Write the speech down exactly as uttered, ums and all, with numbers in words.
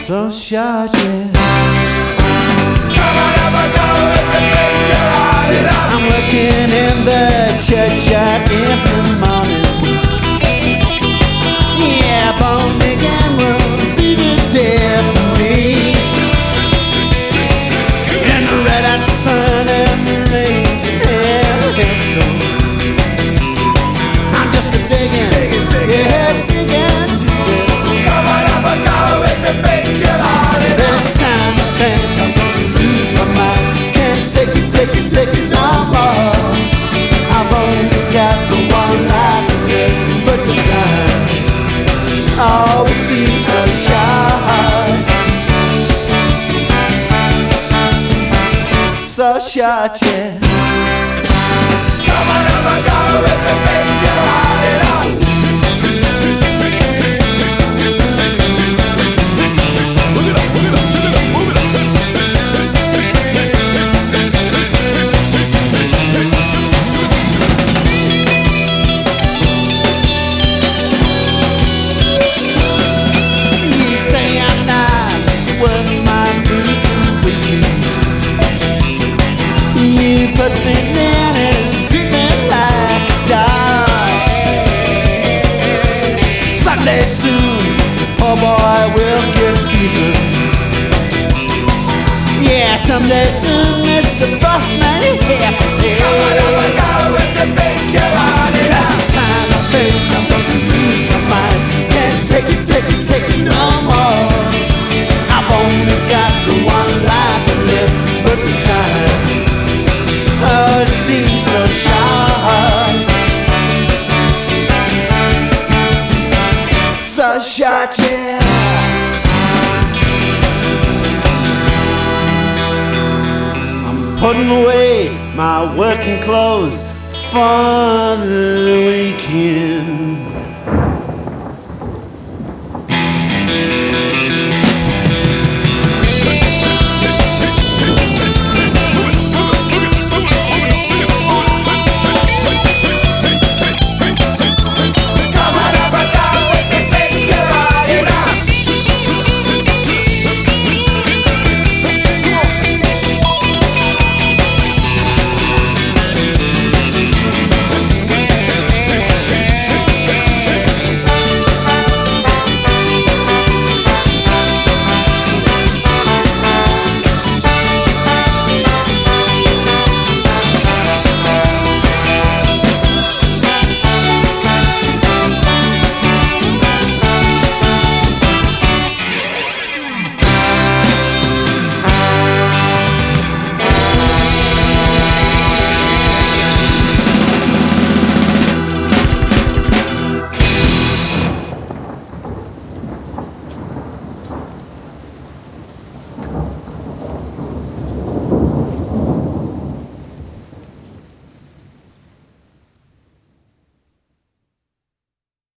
so short, yeah. Come on up and go everything you're on it up. I'm working in the churchyard every morning. Yeah, born again will be the day for me. And the red hot sun and the rain and the hailstones. I'm just a digging, Digging, digging. yeah, digging to it. Come on up and go everything you're on it up. This time I think I'm going to lose my mind. Can't take it, take it, take it no more. I've only got the one life to live, but the time always seems so short, so short, yeah. Come on up and go everything you're on it up. Move it up, move it up, turn it up, move it up. You say I'm not worth my moving wages. You put me down and treat me like a dog. Someday soon, this poor boy will get even. Yeah, someday soon, Mister Boss Man, you have to pay. Come on up and go everything you're on it Cause up. this time I think I'm going to lose my mind. Can't take it, take it, take it no more. I've only got the one life to live, but the time, oh, it seems so short, so short, yeah. I'm putting away my working clothes for the weekend.